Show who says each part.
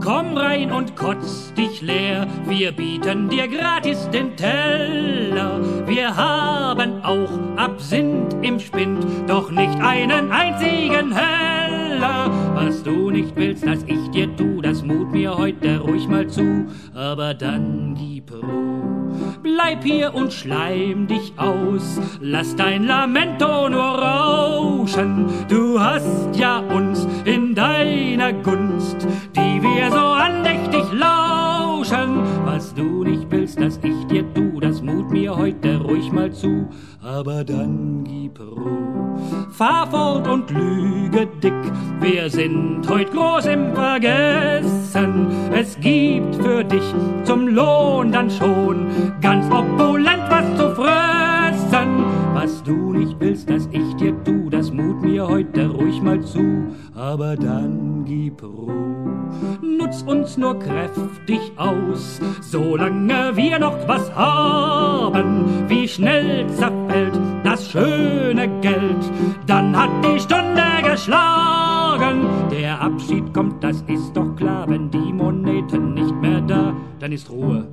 Speaker 1: Komm rein und kotz dich leer, wir bieten dir gratis den Teller. Wir haben auch Absinth im Spind, doch nicht einen einzigen Heller. Was du nicht willst, dass ich dir tu, das mut mir heute ruhig mal zu. Aber dann gib Ruhe, bleib hier und schleim dich aus. Lass dein Lamento nur rauschen, du hast ja uns in deiner Gunst, die wir so andächtig lauschen. Was du nicht willst, dass ich dir tu, das mut mir heute ruhig mal zu. Aber dann gib Ruhe, fahr fort und lüge dick, wir sind heut groß im Vergessen. Es gibt für dich zum Lohn dann schon ganz opulent was zu fressen. Was du nicht willst, dass ich dir tu, das mut mir heute ruhig mal zu. Aber dann gib Ruhe, nutz uns nur kräftig aus, solange wir noch was haben. Wie schnell zerfällt das schöne Geld, dann hat die Stunde geschlagen. Der Abschied kommt, das ist doch klar, wenn die Moneten nicht mehr da, dann ist Ruhe.